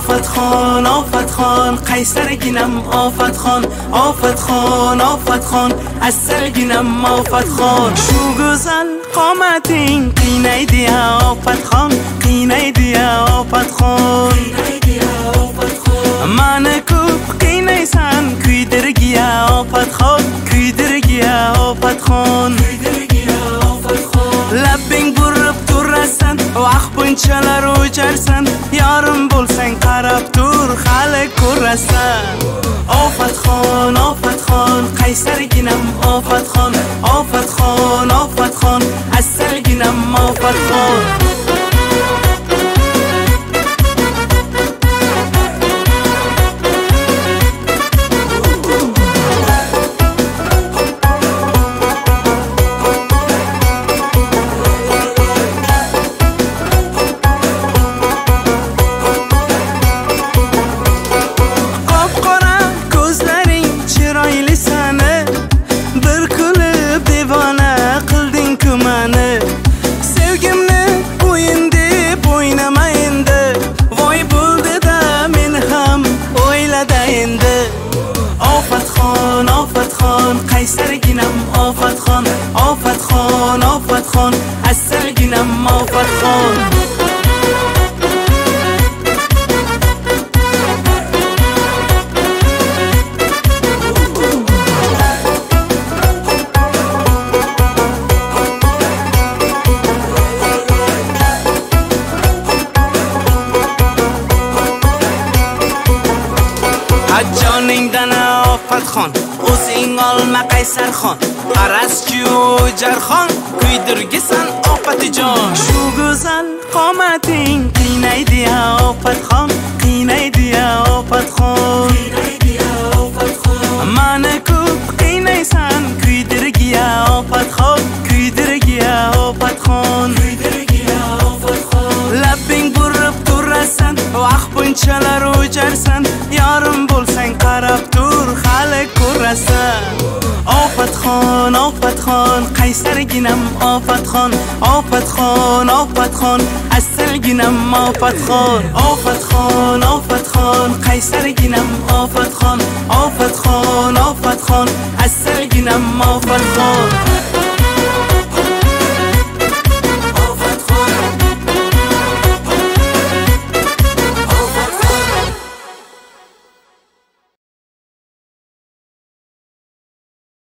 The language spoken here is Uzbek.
آفت خان قیصرگینم آفت خان از سلگینم آفت خان شو گزل قامتین قینه دیا آفت خان من کوب قینه سن کیدرگیا آفت خان لبین گرب تور رسن وقت بینچه رو جرسن یارم بولسن قرب تور خلق کر رسن آفت خان قیصرگینم آفت خان از سلگینم آفت خان آفت خان قیصرگینم آفت خان از سلگینم آفت خان جانین دنه آفت خان اوز این آلم قیصر خان قرص جو جر خان کیدرگیسن آفت جان شو گزل قامتین قینه دیا آفت خان من کوب قینه سن کیدرگیا آفت خان لبین گرب تور رسن وقت بینچه رو جرسن یارم بولسن قرب تور خلق کر رسن آفت خان قیصرگینم آفت خان از سلگینم آفت خان قیصرگینم آفت خان از سلگینم آفت خان